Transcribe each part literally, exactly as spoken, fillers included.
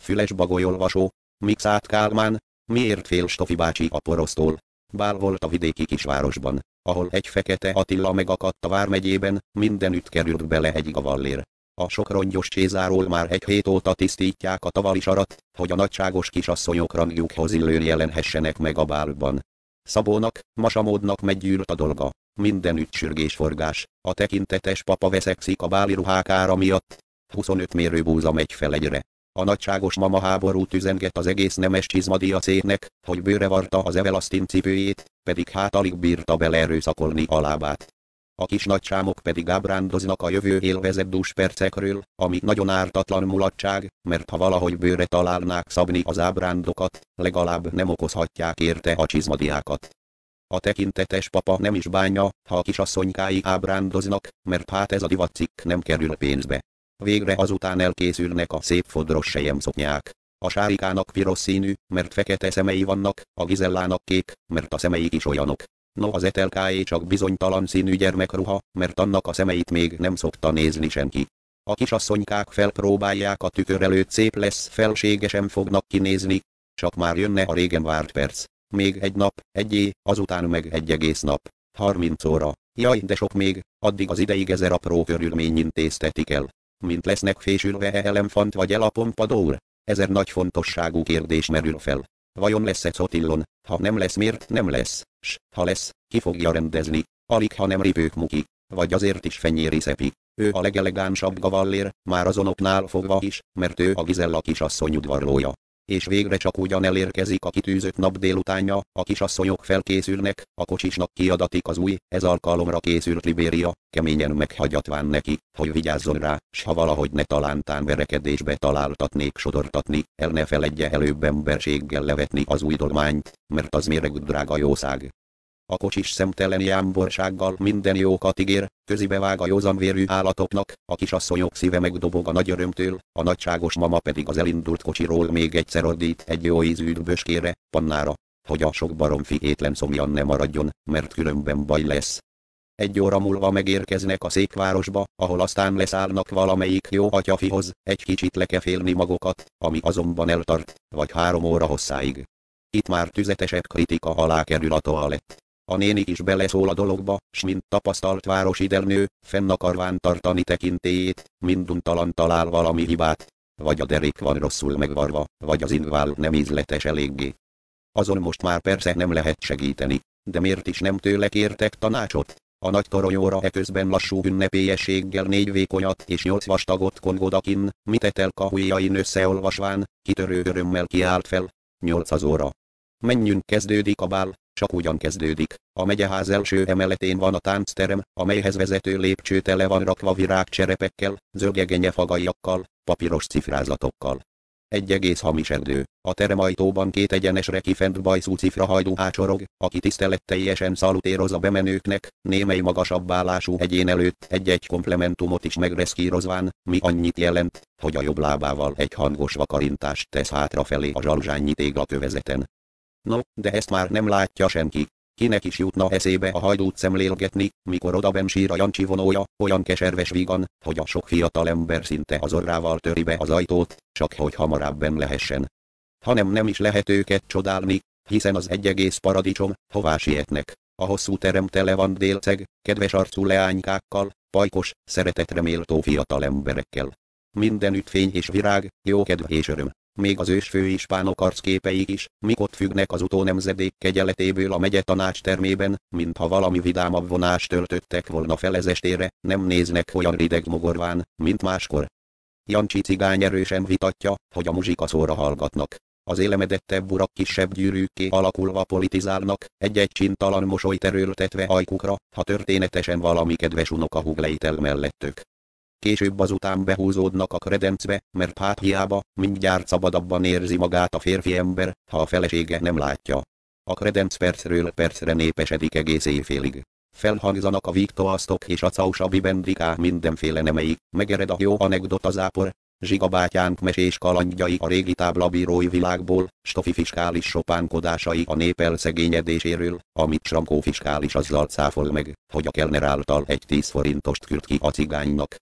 Füles Bagolyolvasó, Mikszát Kálmán, miért fél Stofi bácsi a porosztól? Bál volt a vidéki kisvárosban, ahol egy Fekete Attila megakadt a vármegyében, mindenütt került bele egy gavallér. A sok rongyos csézáról már egy hét óta tisztítják a tavalisarat, hogy a nagyságos kisasszonyok rangjukhoz illőn jelenhessenek meg a bálban. Szabónak, Masamódnak meggyűlt a dolga. Mindenütt sürgésforgás, a tekintetes papa veszekszik a báli ruhák ára miatt. huszonöt mérőbúza megy fel egyre. A nagyságos mama háborút üzenget az egész nemes csizmadiacéknek, hogy bőre varta az evelasztin cipőjét, pedig hát alig bírta beleerőszakolni a lábát. A kis nagycsámok pedig ábrándoznak a jövő élvezett dús percekről, ami nagyon ártatlan mulatság, mert ha valahogy bőre találnák szabni az ábrándokat, legalább nem okozhatják érte a csizmadiákat. A tekintetes papa nem is bánja, ha a kisasszonykái ábrándoznak, mert hát ez a divatcikk nem kerül pénzbe. Végre azután elkészülnek a szép fodros selyemszoknyák. A Sárikának piros színű, mert fekete szemei vannak, a Gizellának kék, mert a szemeik is olyanok. No, az Etelkáé csak bizonytalan színű gyermekruha, mert annak a szemeit még nem szokta nézni senki. A kisasszonykák felpróbálják a tükör előtt, szép lesz, felségesen fognak kinézni, csak már jönne a régen várt perc. Még egy nap, egyé, azután meg egy egész nap. harminc óra. Jaj, de sok még, addig az ideig ezer apró körülmény intéztetik el. Mint lesznek fésülve e elefant vagy el a pompadór? Ezer nagy fontosságú kérdés merül fel. Vajon lesz-e Cotillon? Ha nem lesz, miért nem lesz? S, ha lesz, ki fogja rendezni? Alig ha nem Ripők Muki. Vagy azért is Fenyéri Szepi. Ő a legelegánsabb gavallér, már azonoknál fogva is, mert ő a Gizella kisasszony udvarlója. És végre csak ugyan elérkezik a kitűzött nap délutánja, a kisasszonyok felkészülnek, a kocsisnak kiadatik az új, ez alkalomra készült Libéria, keményen meghagyatván neki, hogy vigyázzon rá, s ha valahogy ne talántán verekedésbe találtatnék sodortatni, el ne feledje előbb emberséggel levetni az új dolmányt, mert az méreg drága jószág. A kocsis szemtelen jámborsággal minden jókat ígér, közibevág a józanvérű állatoknak, a kisasszonyok szíve megdobog a nagy örömtől, a nagyságos mama pedig az elindult kocsiról még egyszer ordít egy jó ízű böskére, pannára, hogy a sok baromfi étlen szomjan ne maradjon, mert különben baj lesz. Egy óra múlva megérkeznek a székvárosba, ahol aztán leszállnak valamelyik jó atyafihoz, egy kicsit lekefélni magukat, ami azonban eltart, vagy három óra hosszáig. Itt már tüzetesebb kritika alá kerül a toalett. A néni is beleszól a dologba, s mint tapasztalt városidelnő, fenn akarván tartani tekintélyét, minduntalan talál valami hibát. Vagy a derék van rosszul megvarva, vagy az ingvál nem ízletes eléggé. Azon most már persze nem lehet segíteni, de miért is nem tőle kértek tanácsot? A nagy toronyóra eközben lassú ünnepélyességgel négy vékonyat és nyolc vastagot kongodakin, Mitetelka ujjain összeolvasván, kitörő örömmel kiállt fel. Nyolc az óra. Menjünk, kezdődik a bál, csak ugyan kezdődik. A megyeház első emeletén van a táncterem, amelyhez vezető lépcső tele van rakva virágcserepekkel, zöldgegenye fagaiakkal, papíros cifrázatokkal. Egy egész hamis erdő. A teremajtóban két egyenesre kifent bajszú cifrahajdú ácsorog, aki tiszteletteljesen szalutéroz a bemenőknek, némely magasabb állású egyén előtt egy-egy komplementumot is megreszkírozván, mi annyit jelent, hogy a jobb lábával egy hangos vakarintást tesz hátrafelé a zsalzsányi téglakövezeten. No, de ezt már nem látja senki. Kinek is jutna eszébe a hajdút szemlélgetni, mikor odabenn sír a Jancsi vonója, olyan keserves vígan, hogy a sok fiatal ember szinte az orrával töri be az ajtót, csak hogy hamarabb lehessen. Hanem nem is lehet őket csodálni, hiszen az egy egész paradicsom, hová sietnek. A hosszú terem tele van délceg, kedves arcú leánykákkal, pajkos, szeretetre méltó fiatal emberekkel. Mindenütt fény és virág, jókedv és öröm. Még az ősfő ispánok arcképeik is, mik ott függnek az utónemzedék kegyeletéből a megye tanács termében, mintha valami vidámabb vonást töltöttek volna fel ezestére, nem néznek olyan rideg mogorván, mint máskor. Jancsi cigány erősen vitatja, hogy a muzsikaszóra hallgatnak. Az élemedettebb urak kisebb gyűrűkké alakulva politizálnak, egy-egy csintalan mosolyt erőltetve ajkukra, ha történetesen valami kedves unokahúg lejt el mellettük. Később azután behúzódnak a kredencbe, mert hát hiába, mindjárt szabadabban érzi magát a férfi ember, ha a felesége nem látja. A kredenc percről percre népesedik egész éjfélig. Felhangzanak a vígtoasztok és a causabi bendiká mindenféle nemeik, megered a jó anekdotazápor, Zsiga bátyánk mesés kalandjai a régi táblabírói világból, Stofi fiskális sopánkodásai a nép elszegényedéséről, amit Sramkó fiskális azzal cáfol meg, hogy a kelner által egy tíz forintost küld ki a cigánynak.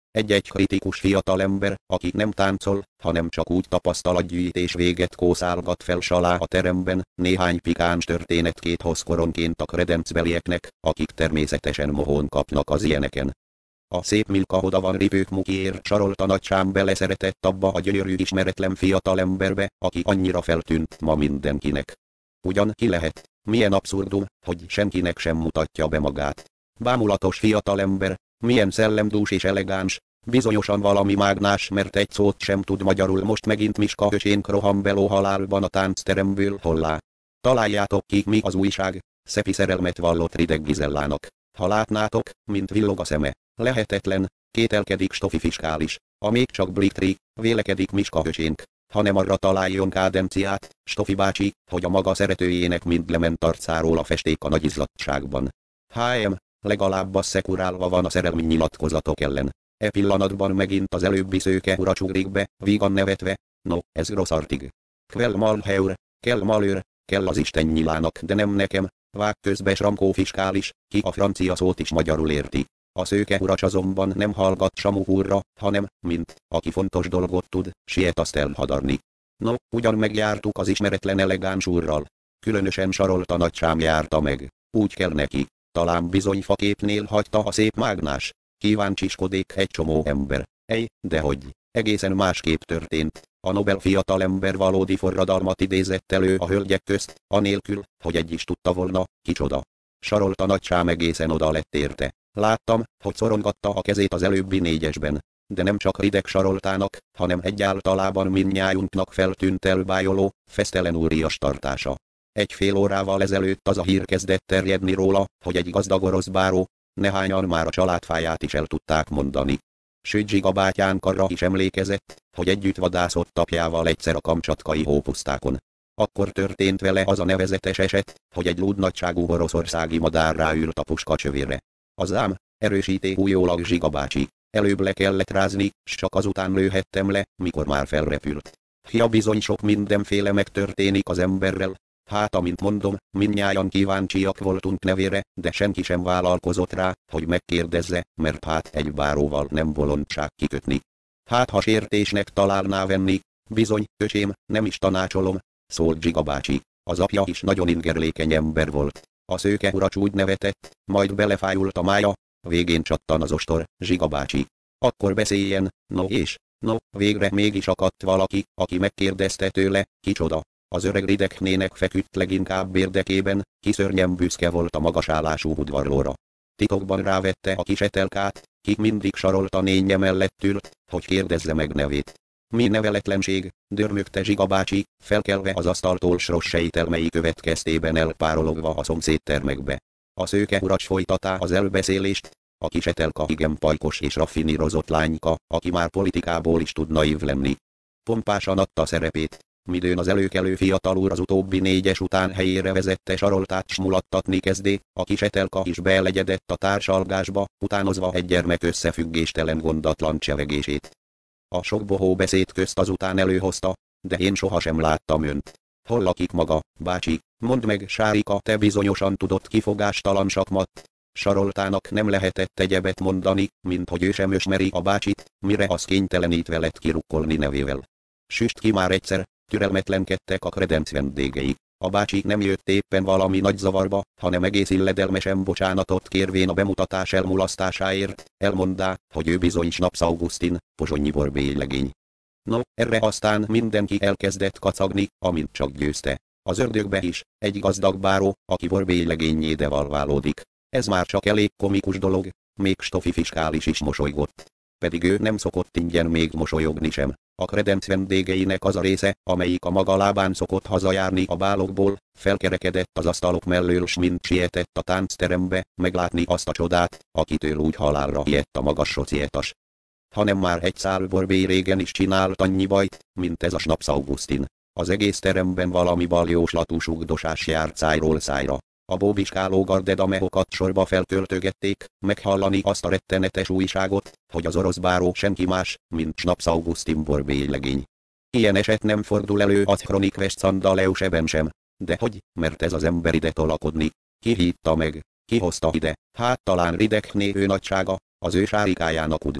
Egy-egy kritikus fiatalember, aki nem táncol, hanem csak úgy tapasztalatgyűjtés véget kószálgat fel salá a teremben, néhány pikáns történetkét hoz koronként a kredencbelieknek, akik természetesen mohón kapnak az ilyeneken. A szép Milka oda van ripők mukiért, sarolta nagysám beleszeretett abba a gyönyörű ismeretlen fiatalemberbe, aki annyira feltűnt ma mindenkinek. Ugyan ki lehet, milyen abszurdum, hogy senkinek sem mutatja be magát. Bámulatos fiatalember, milyen szellemdús és elegáns, bizonyosan valami mágnás, mert egy szót sem tud magyarul. Most megint Miska öcsénk rohan beló halálban a táncteremből hollá. Találjátok ki, mi az újság, szepi szerelmet vallott Rideg Gizellának. Ha látnátok, mint villog a szeme. Lehetetlen, kételkedik Stofi fiskális. A még csak bliktrik, vélekedik Miska öcsénk. Hanem arra találjon kádenciát, Stofi bácsi, hogy a maga szeretőjének mind lement arcáról a festék a nagyizlatságban. Há em, legalább az szekurálva van a szerelmi nyilatkozatok ellen. E pillanatban megint az előbbi szőke ura csugrik be, vígan nevetve, no, ez rossz artig. Quel malheur, kell malőr, kell az Isten nyilának, de nem nekem, vág közbe Sramkó fiskális, ki a francia szót is magyarul érti. A szőke uracs azonban nem hallgat Samu úrra, hanem, mint, aki fontos dolgot tud, siet azt elhadarni. No, ugyan megjártuk az ismeretlen elegáns úrral. Különösen sarolta nagysám járta meg. Úgy kell neki. Talán bizony faképnél hagyta a szép mágnás. Kíváncsiskodik egy csomó ember. Ej, dehogy. Egészen másképp történt. A Nobel fiatalember valódi forradalmat idézett elő a hölgyek közt, anélkül, hogy egy is tudta volna, kicsoda. Sarolta nagysám egészen oda lett érte. Láttam, hogy szorongatta a kezét az előbbi négyesben. De nem csak Rideg saroltának, hanem egyáltalában mindnyájunknak feltűnt elbájoló, fesztelen úrias tartása. Egy fél órával ezelőtt az a hír kezdett terjedni róla, hogy egy gazdag orosz báró, nehányan már a családfáját is el tudták mondani. Sőt Zsiga bátyánk arra is emlékezett, hogy együtt vadászott apjával egyszer a kamcsatkai hópusztákon. Akkor történt vele az a nevezetes eset, hogy egy lúdnagyságú oroszországi madár ráült a puska csövére. Az ám, erősíté újólag Zsiga bácsi, előbb le kellett rázni, s csak azután lőhettem le, mikor már felrepült. Ja, bizony sok mindenféle megtörténik az emberrel. Hát amint mondom, mindnyájan kíváncsiak voltunk nevére, de senki sem vállalkozott rá, hogy megkérdezze, mert hát egy báróval nem bolondság kikötni. Hát ha sértésnek találná venni, bizony, öcsém, nem is tanácsolom, szólt Zsiga bácsi. Az apja is nagyon ingerlékeny ember volt. A szőke uracs úgy nevetett, majd belefájult a mája, végén csattan az ostor, Zsiga bácsi. Akkor beszéljen, no és, no, végre mégis akadt valaki, aki megkérdezte tőle, kicsoda. Az öreg Ridegnének feküdt leginkább érdekében, ki szörnyen büszke volt a magasállású udvarlóra. Titokban rávette a kis Etelkát, ki mindig sarolta nénye mellett ült, hogy kérdezze meg nevét. Mi neveletlenség, dörmögte Zsiga bácsi, felkelve az asztaltól s rossz sejtelmei következtében elpárologva a szomszédtermekbe. A szőke uracs folytatá az elbeszélést, a kis Etelka igen pajkos és raffinírozott lányka, aki már politikából is tud naív lenni. Pompásan adta szerepét, midőn az előkelő fiatal úr az utóbbi négyes után helyére vezette saroltát s mulattatni kezdé, a kis Etelka is beelegyedett a társalgásba, utánozva egy gyermek összefüggéstelen gondatlan csevegését. A sok bohó beszéd közt azután előhozta, de én sohasem láttam önt. Hol lakik maga, bácsi, mondd meg, Sárika, te bizonyosan tudott kifogástalan sakmat. Saroltának nem lehetett egyebet mondani, mint hogy ő sem ismeri a bácsit, mire az kénytelenítve lett kirukkolni nevével. Süst ki már egyszer, türelmetlenkedtek a kredenc vendégei. A bácsi nem jött éppen valami nagy zavarba, hanem egész illedelmesen bocsánatot kérvén a bemutatás elmulasztásáért, elmondá, hogy ő bizony Snaps Augustin, pozsonyi borbélylegény. No, erre aztán mindenki elkezdett kacagni, amint csak győzte. Az ördögbe is, egy gazdag báró, aki borbélylegényé devalválódik. Ez már csak elég komikus dolog, még Stofi fiskális is mosolygott. Pedig ő nem szokott ingyen még mosolyogni sem. A kredenc vendégeinek az a része, amelyik a maga lábán szokott hazajárni a bálokból, felkerekedett az asztalok mellől s mind sietett a táncterembe, meglátni azt a csodát, akitől úgy halálra ijedt a magas societas. Hanem már egy szál borbély régen is csinált annyi bajt, mint ez a Snaps Augustin. Az egész teremben valami baljóslatú sugdosás járt szájról szájra. A bóbiskáló gardedamehokat sorba felköltögették, meghallani azt a rettenetes újságot, hogy az orosz báró senki más, mint Snaps Augustin borbélylegény. Ilyen eset nem fordul elő az Chronik Westszandaleuseben sem. De hogy, mert ez az ember ide tolakodni? Ki hívta meg? Ki hozta ide? Hát talán Ridegné ő nagysága, az ő Sárikájának udvarol.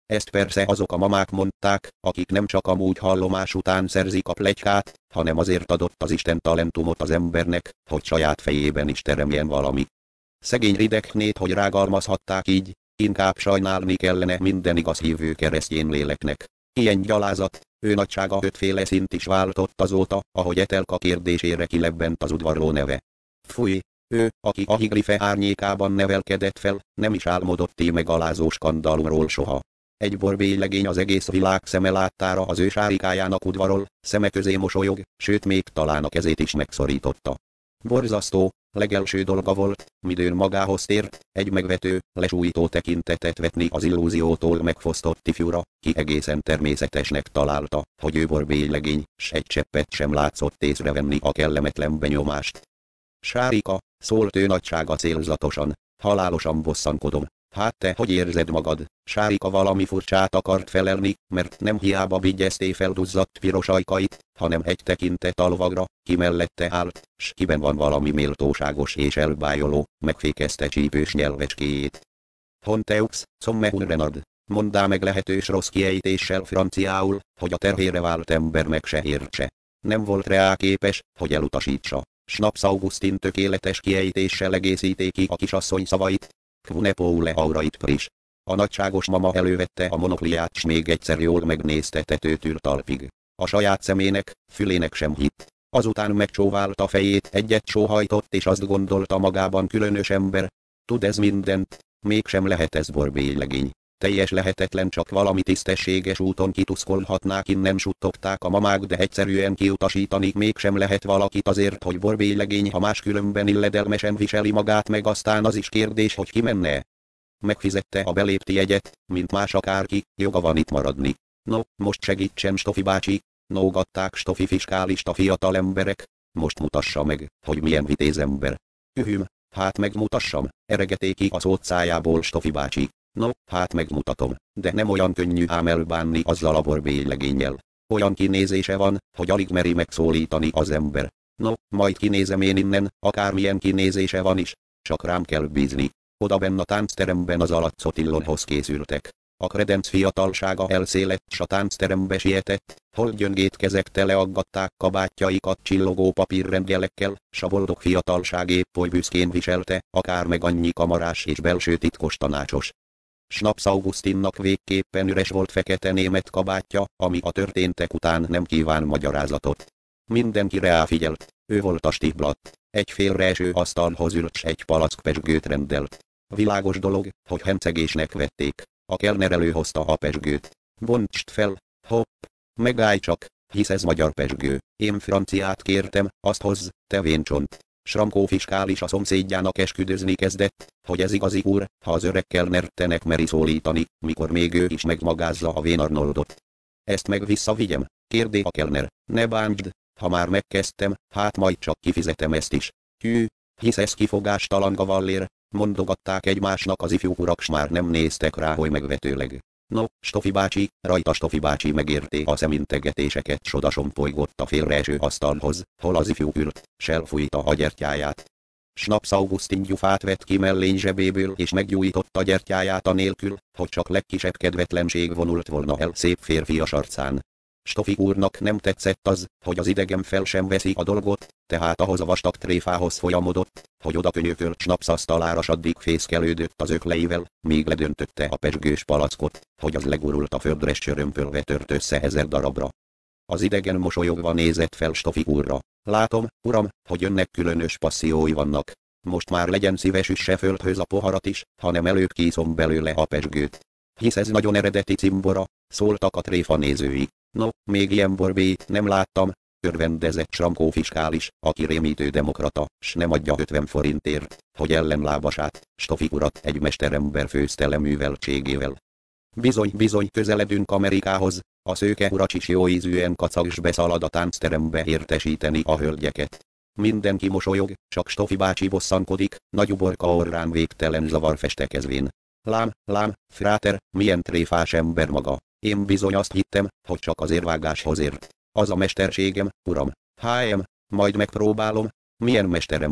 Ezt persze azok a mamák mondták, akik nem csak amúgy hallomás után szerzik a pletykát, hanem azért adott az Isten talentumot az embernek, hogy saját fejében is teremjen valami. Szegény Rideknét, hogy rágalmazhatták így, inkább sajnálni kellene minden igaz hívő keresztény léleknek. Ilyen gyalázat, ő nagysága ötféle szint is váltott azóta, ahogy Etelka kérdésére kilebbent az udvarló neve. Fúj! Ő, aki a Higlife árnyékában nevelkedett fel, nem is álmodott így megalázó skandalumról soha. Egy borbélylegény az egész világ szeme láttára az ő sárikájának udvarol, szeme közé mosolyog, sőt még talán a kezét is megszorította. Borzasztó, legelső dolga volt, midőn magához tért, egy megvető, lesújtó tekintetet vetni az illúziótól megfosztott ifjúra, ki egészen természetesnek találta, hogy ő borbélylegény, s egy cseppet sem látszott észrevenni a kellemetlen benyomást. Sárika, szólt ő nagysága célzatosan, halálosan bosszankodom. Hát te hogy érzed magad? Sárika valami furcsát akart felelni, mert nem hiába vigyezté felduzzadt piros ajkait, hanem egy tekintet a lovagra, ki mellette állt, s kiben van valami méltóságos és elbájoló, megfékezte csípős nyelvecskéjét. Honteux, somme Renard, mondá meg lehetős rossz kiejtéssel franciául, hogy a terhére vált ember meg se értse. Nem volt rá képes, hogy elutasítsa. Schnaps Augustin tökéletes kiejtéssel egészíté ki a kisasszony szavait. Kvunepoule aurait pris. A nagyságos mama elővette a monokliát s még egyszer jól megnézte tetőtől talpig. A saját szemének, fülének sem hitt. Azután megcsóválta fejét, egyet sóhajtott és azt gondolta magában különös ember. Tud ez mindent, mégsem lehet ez borbélylegény. Teljes lehetetlen, csak valami tisztességes úton kituszkolhatnák, innen suttogták a mamák, de egyszerűen kiutasítani mégsem lehet valakit azért, hogy borbélylegény, ha máskülönben illedelmesen viseli magát, meg aztán az is kérdés, hogy ki menne. Megfizette a belépti jegyet, mint más akárki, joga van itt maradni. No, most segítsen Stofi bácsi, nógatták Stofi fiskálista fiatal emberek, most mutassa meg, hogy milyen vitéz ember. Ühüm, hát megmutassam, eregeté ki a szót szájából Stofi bácsi. No, hát megmutatom, de nem olyan könnyű ám elbánni azzal a borbélylegénnyel. Olyan kinézése van, hogy alig meri megszólítani az ember. No, majd kinézem én innen, akármilyen kinézése van is, csak rám kell bízni. Oda benn a táncteremben az Alaccotillonhoz készültek. A kredenc fiatalsága elszélett, s a táncterembe sietett, hol gyöngét kezek teleaggatták kabátjaikat csillogó papírrendjelekkel, s a boldog fiatalság épp oly büszkén viselte, akár meg annyi kamarás és belső titkos tanácsos. Schnaps Augustinnak végképpen üres volt fekete német kabátja, ami a történtek után nem kíván magyarázatot. Mindenki rá figyelt, ő volt a Stigblatt, egy félre eső asztalhoz ült s egy palack pezsgőt rendelt. Világos dolog, hogy hencegésnek vették. A kelner előhozta a pezsgőt. Bontsd fel, hopp, megállj csak, hisz ez magyar pezsgő. Én franciát kértem, azt hozz, te véncsont. Sramkó fiskális a szomszédjának esküdözni kezdett, hogy ez igazi úr, ha az öreg kelnertenek meri szólítani, mikor még ő is megmagázza a vén Arnoldot. Ezt meg visszavigyem, kérdé a kelner, ne bántsd, ha már megkezdtem, hát majd csak kifizetem ezt is. Hű, hisz ez kifogástalan gavallér, mondogatták egymásnak az ifjú urak, s már nem néztek rá, hogy megvetőleg. No, Stofi bácsi, rajta Stofi bácsi megérté a szemintegetéseket, s odasompolygott a félreeső asztalhoz, hol az ifjú ült, s elfújta a gyertyáját. Schnaps Augustin gyufát vett ki mellény zsebéből és meggyújtotta gyertyáját anélkül, hogy csak legkisebb kedvetlenség vonult volna el szép férfias arcán. Stofi úrnak nem tetszett az, hogy az idegen fel sem veszi a dolgot, tehát ahhoz a vastag tréfához folyamodott, hogy oda könyökölt Schnaps asztalára, s addig fészkelődött az ökleivel, míg ledöntötte a pezsgős palackot, hogy az legurult a földre, s csörömpölve tört össze ezer darabra. Az idegen mosolyogva nézett fel Stofi úrra. Látom, uram, hogy önnek különös passziói vannak. Most már legyen szíves, üsse földhöz a poharat is, hanem előbb kiszom belőle a pezsgőt. Hisz ez nagyon eredeti cimbora, szóltak a tréfa nézői. No, még ilyen borbélyt nem láttam, örvendezett Sramkó fiskális, aki rémítő demokrata, s nem adja ötven forintért, hogy ellenlábasát, Stofi urat egy mesterember főzte le műveltségével. Bizony, bizony, közeledünk Amerikához, a szőke uracs is jó ízűen kacag s beszalad a táncterembe értesíteni a hölgyeket. Mindenki mosolyog, csak Stofi bácsi bosszankodik, nagy uborka orrán végtelen zavar festekezvén. Lám, lám, fráter, milyen tréfás ember maga. Én bizony azt hittem, hogy csak az érvágáshoz ért. Az a mesterségem, uram. Há em, majd megpróbálom. Milyen mesterember.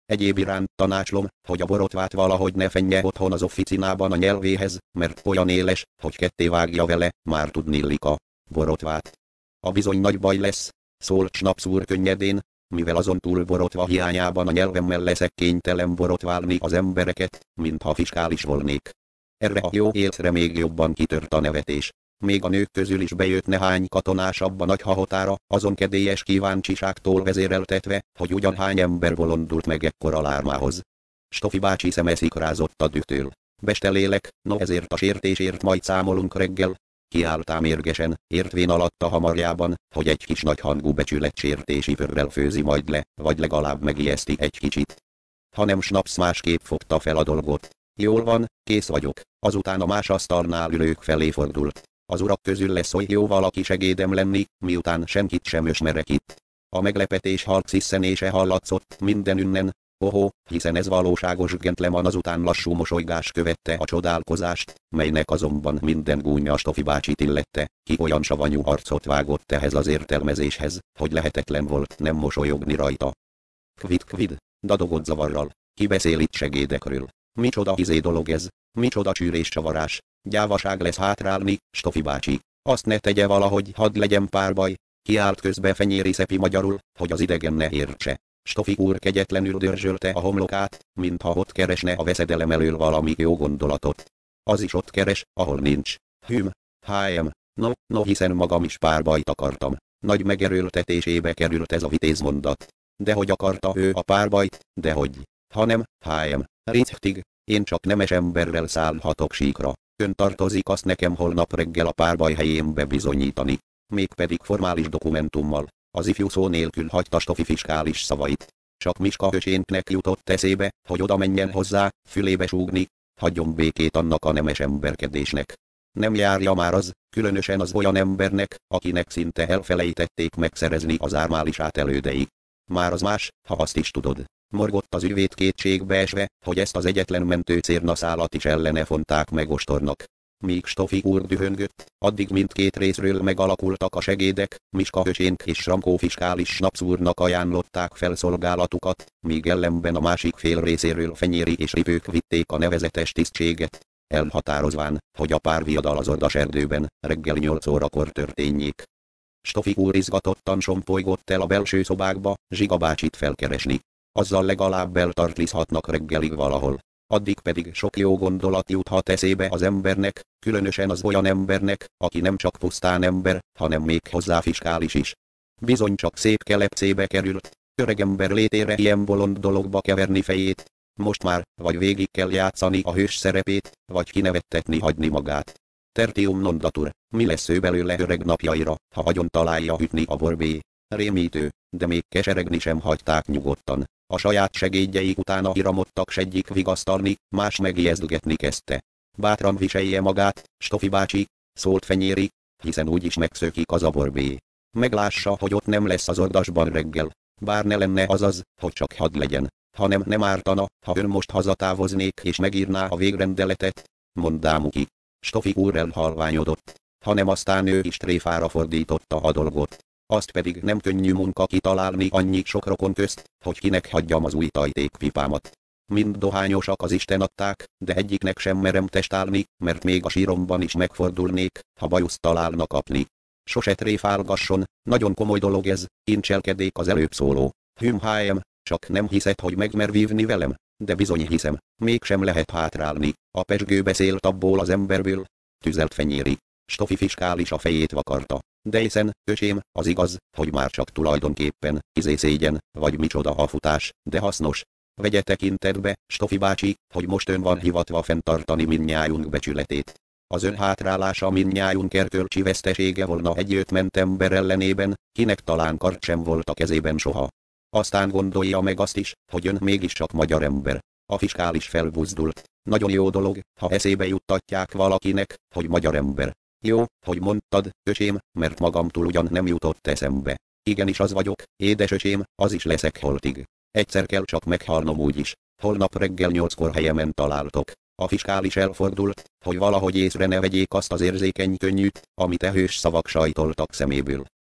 Egyéb iránt tanácslom, hogy a borotvát valahogy ne fenje otthon az officinában a nyelvéhez, mert olyan éles, hogy ketté vágja vele, már tudnillik a borotvát. A bizony nagy baj lesz, szólt Schnaps úr könnyedén, mivel azon túl borotva hiányában a nyelvemmel leszek kénytelen borotválni az embereket, mintha fiskális volnék. Erre a jó észre még jobban kitört a nevetés. Még a nők közül is bejött néhány katonásabb a nagy hahotára, azon kedélyes kíváncsiságtól vezéreltetve, hogy ugyanhány ember bolondult meg ekkora lármához. Stofi bácsi szeme szikrázott a dühtől. Bestelélek, no ezért a sértésért majd számolunk reggel. Kiálltál mérgesen, értvén alatta hamarjában, hogy egy kis nagyhangú becsületsértési vörrel főzi majd le, vagy legalább megijeszti egy kicsit. Hanem Schnaps másképp fogta fel a dolgot. Jól van, kész vagyok. Azután a más asztalnál ülők felé fordult. Az urak közül lesz oly jó valaki segédem lenni, miután senkit sem ösmerek itt. A meglepetés halk sziszenése hallatszott mindenünnen. Ohó, hiszen ez valóságos gentleman, azután lassú mosolygás követte a csodálkozást, melynek azonban minden gúnya Stofi bácsit illette, ki olyan savanyú arcot vágott ehhez az értelmezéshez, hogy lehetetlen volt nem mosolyogni rajta. Kvid kvid, dadogott zavarral, ki beszél itt segédekről? Micsoda izé dolog ez, micsoda csűrés csavarás, gyávaság lesz hátrálni, Stofi bácsi, azt ne tegye valahogy, hadd legyen párbaj, kiállt közbe Fenyéri Szepi magyarul, hogy az idegen ne értse. Stofi úr kegyetlenül dörzsölte a homlokát, mintha ott keresne a veszedelem elől valami jó gondolatot. Az is ott keres, ahol nincs. Hüm, hájem, no, no hiszen magam is párbajt akartam. Nagy megerőltetésébe került ez a vitéz mondat. De hogy akarta ő a párbajt, dehogy. Hanem, hájem, rictig, én csak nemes emberrel szállhatok síkra. Ön tartozik azt nekem holnap reggel a párbaj helyén bebizonyítani. Mégpedig formális dokumentummal. Az ifjú szó nélkül hagyta Stofi fiskális szavait. Csak Miska öcsénknek jutott eszébe, hogy oda menjen hozzá, fülébe súgni, hagyjon békét annak a nemes emberkedésnek. Nem járja már az, különösen az olyan embernek, akinek szinte elfelejtették megszerezni az ármálisát elődei. Már az más, ha azt is tudod. Morgott az ügyvéd kétségbe esve, hogy ezt az egyetlen mentő cérnaszálat is ellene fonták meg ostornak. Míg Stofi úr dühöngött, addig mindkét részről megalakultak a segédek, Miska öcsénk és Sramkó fiskális Schnaps úrnak ajánlották fel szolgálatukat, míg ellenben a másik fél részéről Fenyéri és Rivők vitték a nevezetes tisztséget, elhatározván, hogy a párviadal az ordas erdőben, reggel nyolc órakor történjék. Stofi úr izgatottan sompolygott el a belső szobákba, Zsiga bácsit felkeresni. Azzal legalább eltartlizhatnak reggelig valahol. Addig pedig sok jó gondolat juthat eszébe az embernek, különösen az olyan embernek, aki nem csak pusztán ember, hanem még hozzá fiskális is. Bizony csak szép kelepcébe került, öregember létére ilyen bolond dologba keverni fejét. Most már, vagy végig kell játszani a hős szerepét, vagy kinevettetni hagyni magát. Tertium non datur, mi lesz ő belőle öreg napjaira, ha agyon találja hűtni a borbé. Rémítő, de még keseregni sem hagyták nyugodtan. A saját segédjei utána iramodtak, s egyik vigasztalni, más megijesztgetni kezdte. Bátran viselje magát, Stofi bácsi, szólt Fenyéri, hiszen úgyis megszökik az a borbé. Meglássa, hogy ott nem lesz az ordasban reggel. Bár ne lenne azaz, hogy csak hadd legyen, hanem nem ártana, ha ön most hazatávoznék és megírná a végrendeletet. Mondd ki. Stofi úr elhalványodott, hanem aztán ő is tréfára fordította a dolgot. Azt pedig nem könnyű munka kitalálni annyi sok rokon közt, hogy kinek hagyjam az új tajtékpipámat. Mind dohányosak az Isten adták, de egyiknek sem merem testálni, mert még a síromban is megfordulnék, ha bajuszt találna kapni. Sose tréfálgasson, nagyon komoly dolog ez, incselkedék az előbb szóló. Hüm hájem, csak nem hiszed, hogy megmer vívni velem? De bizony hiszem, mégsem lehet hátrálni, a pezsgő beszélt abból az emberből. Tüzelt Fenyéri. Stofi fiskális a fejét vakarta. De hiszen, öcsém, az igaz, hogy már csak tulajdonképpen, izé szégyen, vagy micsoda a futás, de hasznos. Vegye tekintetbe, Stofi bácsi, hogy most ön van hivatva fenntartani mindnyájunk becsületét. Az ön hátrálása mindnyájunk erkölcsi vesztesége volna egy ötment ember ellenében, kinek talán kard sem volt a kezében soha. Aztán gondolja meg azt is, hogy ön mégiscsak magyar ember. A fiskális felbuzdult. Nagyon jó dolog, ha eszébe juttatják valakinek, hogy magyar ember. Jó, hogy mondtad, öcsém, mert magamtól ugyan nem jutott eszembe. Igenis az vagyok, édes öcsém, az is leszek holtig. Egyszer kell csak meghalnom úgyis. Holnap reggel nyolckor helyemen találtok. A fiskális elfordult, hogy valahogy észre ne vegyék azt az érzékeny könnyűt, amit e hős szavak sajtoltak szeméből.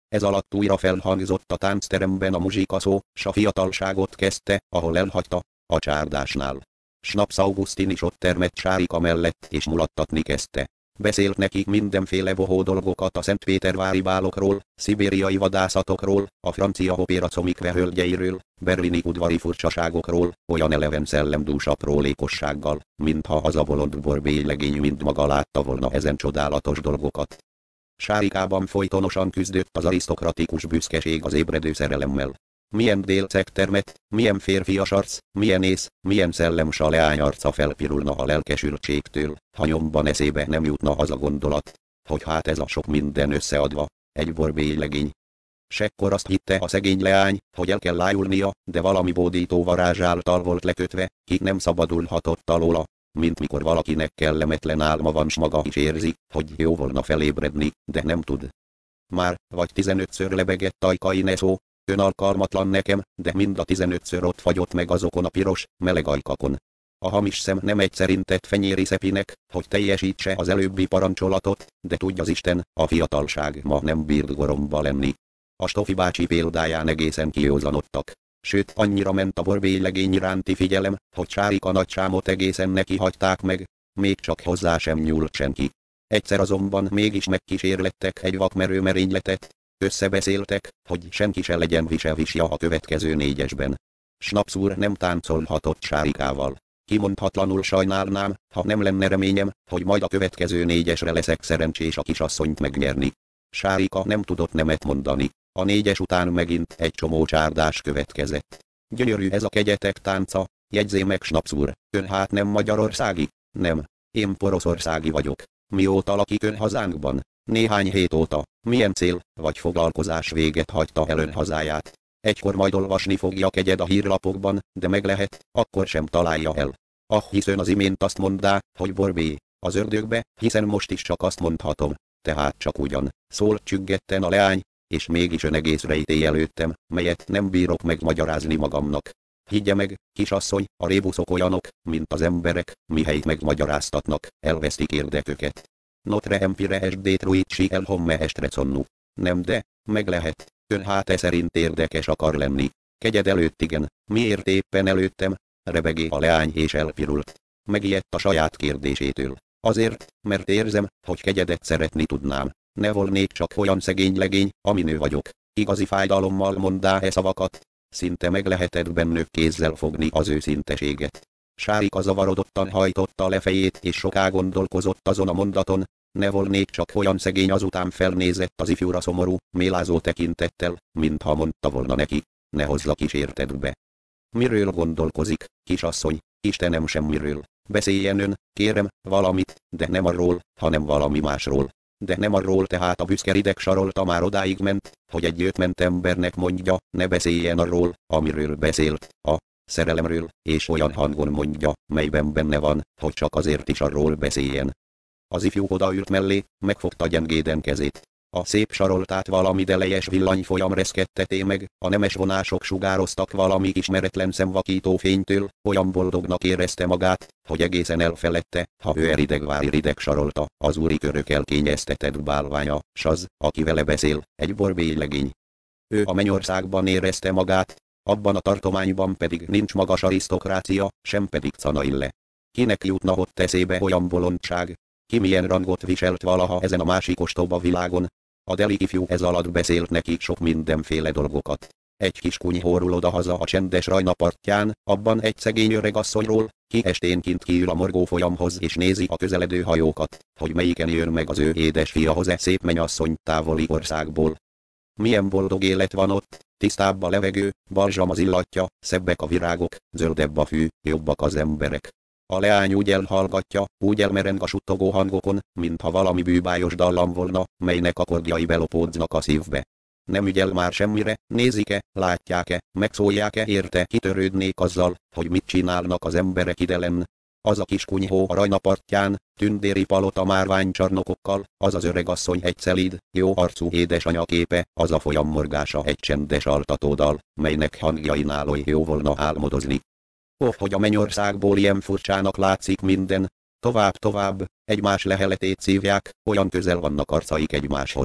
Ez alatt újra felhangzott a táncteremben a muzsikaszó, s a fiatalságot kezdte, ahol elhagyta, a csárdásnál. Schnaps Augustin is ott termett Sárika mellett és mulattatni kezdte. Beszélt nekik mindenféle bohó dolgokat a szentpétervári bálokról, szibériai vadászatokról, a francia opéra comikve hölgyeiről, berlini udvari furcsaságokról, olyan eleven szellemdús aprólékossággal, mintha az a bolond borbély legény mind maga látta volna ezen csodálatos dolgokat. Sárikában folytonosan küzdött az arisztokratikus büszkeség az ébredő szerelemmel. Milyen délceg termet, milyen férfias arc, milyen ész, milyen szellems a leány arca felpirulna a lelkesültségtől, ha nyomban eszébe nem jutna az a gondolat, hogy hát ez a sok minden összeadva, egy borbély legény. Sekkor azt hitte a szegény leány, hogy el kell ájulnia, de valami bódító varázs által volt lekötve, ki nem szabadulhatott alóla, mint mikor valakinek kellemetlen álma van s maga is érzi, hogy jó volna felébredni, de nem tud. Már vagy tizenötször lebegett Ajkai Neszó, ön alkalmatlan nekem, de mind a tizenötször ott fagyott meg azokon a piros, meleg ajkakon. A hamis szem nem egyszer intett Fenyéri Szepinek, hogy teljesítse az előbbi parancsolatot, de tudja az Isten, a fiatalság ma nem bírt goromba lenni. A Stofi bácsi példáján egészen kiózanodtak. Sőt, annyira ment a borbély legény iránti figyelem, hogy Sárika nagysámot egészen neki hagyták meg, még csak hozzá sem nyúlt senki. Egyszer azonban mégis megkísérlettek egy vakmerő merényletet. Összebeszéltek, hogy senki se legyen visevisja a következő négyesben. Schnaps úr nem táncolhatott Sárikával. Kimondhatlanul sajnálnám, ha nem lenne reményem, hogy majd a következő négyesre leszek szerencsés a kisasszonyt megnyerni. Sárika nem tudott nemet mondani. A négyes után megint egy csomó csárdás következett. Gyönyörű ez a kegyetek tánca, jegyzé meg Schnaps úr, ön hát nem magyarországi? Nem, én poroszországi vagyok. Mióta lakik ön hazánkban? Néhány hét óta. Milyen cél, vagy foglalkozás véget hagyta el ön hazáját? Egykor majd olvasni fogja kegyed a hírlapokban, de meg lehet, akkor sem találja el. Ah, hisz ön az imént azt mondá, hogy borbély, az ördögbe, hiszen most is csak azt mondhatom, tehát csak ugyan, szólt csüggetten a leány, és mégis ön egész rejtély előttem, melyet nem bírok megmagyarázni magamnak. Higgye meg, kisasszony, a rébuszok olyanok, mint az emberek, mihelyt megmagyaráztatnak, elvesztik érdeköket. Notre empire est détruit si el homme est reconnu. Nem de, meg lehet, ön hát e szerint érdekes akar lenni. Kegyed előtt igen, miért éppen előttem? Rebegé a leány és elpirult. Megijedt a saját kérdésétől. Azért, mert érzem, hogy kegyedet szeretni tudnám. Ne volnék csak olyan szegény legény, aminő vagyok. Igazi fájdalommal mondá e szavakat. Szinte meg lehetett bennük kézzel fogni az őszinteséget. Sárika zavarodottan hajtotta le fejét és soká gondolkozott azon a mondaton. Ne volnék csak olyan szegény, azután felnézett az ifjúra szomorú, mélázó tekintettel, mintha mondta volna neki, ne hozzak kísértedbe. Miről gondolkozik, kisasszony, Istenem semmiről. Beszéljen ön, kérem, valamit, de nem arról, hanem valami másról. De nem arról, tehát a büszke rideg Sarolta már odáig ment, hogy egy ötment embernek mondja, ne beszéljen arról, amiről beszélt, a szerelemről, és olyan hangon mondja, melyben benne van, hogy csak azért is arról beszéljen. Az ifjú odaült mellé, megfogta gyengéden kezét. A szép Saroltát valami delejes villanyfolyam reszkedteté meg, a nemes vonások sugároztak valami ismeretlen szemvakító fénytől, olyan boldognak érezte magát, hogy egészen elfeledte, ha ő eridegvári rideg Sarolta, az úri körök elkényeztetett bálványa, s az, aki vele beszél, egy borbély legény. Ő a mennyországban érezte magát, abban a tartományban pedig nincs magas arisztokrácia, sem pedig Canaille. Kinek jutna ott eszébe olyan bolondság? Ki milyen rangot viselt valaha ezen a másik ostoba világon? A delik ifjú ez alatt beszélt nekik sok mindenféle dolgokat. Egy kis kunyhó rúl odahaza a csendes Rajna partján, abban egy szegény öreg asszonyról, ki esténként kiül a morgó folyamhoz és nézi a közeledő hajókat, hogy melyiken jön meg az ő édesfiahoz e szép mennyasszony távoli országból. Milyen boldog élet van ott, tisztább a levegő, balzsam az illatja, szebbek a virágok, zöldebb a fű, jobbak az emberek. A leány úgy elhallgatja, úgy elmereng a suttogó hangokon, mintha valami bűbájos dallam volna, melynek akkordjai belopódznak a szívbe. Nem ügyel már semmire, nézik-e, látják-e, megszólják-e érte, kitörődnék azzal, hogy mit csinálnak az emberek idelen. Az a kis kunyhó a Rajna partján, tündéri palota márványcsarnokokkal, az az öregasszony egy szelíd, jó arcú édesanya képe, az a folyammorgása egy csendes altatódal, melynek hangjainál oly jó volna álmodozni. Oh, hogy a mennyországból ilyen furcsának látszik minden, tovább-tovább, egymás leheletét szívják, olyan közel vannak arcaik egymáshoz.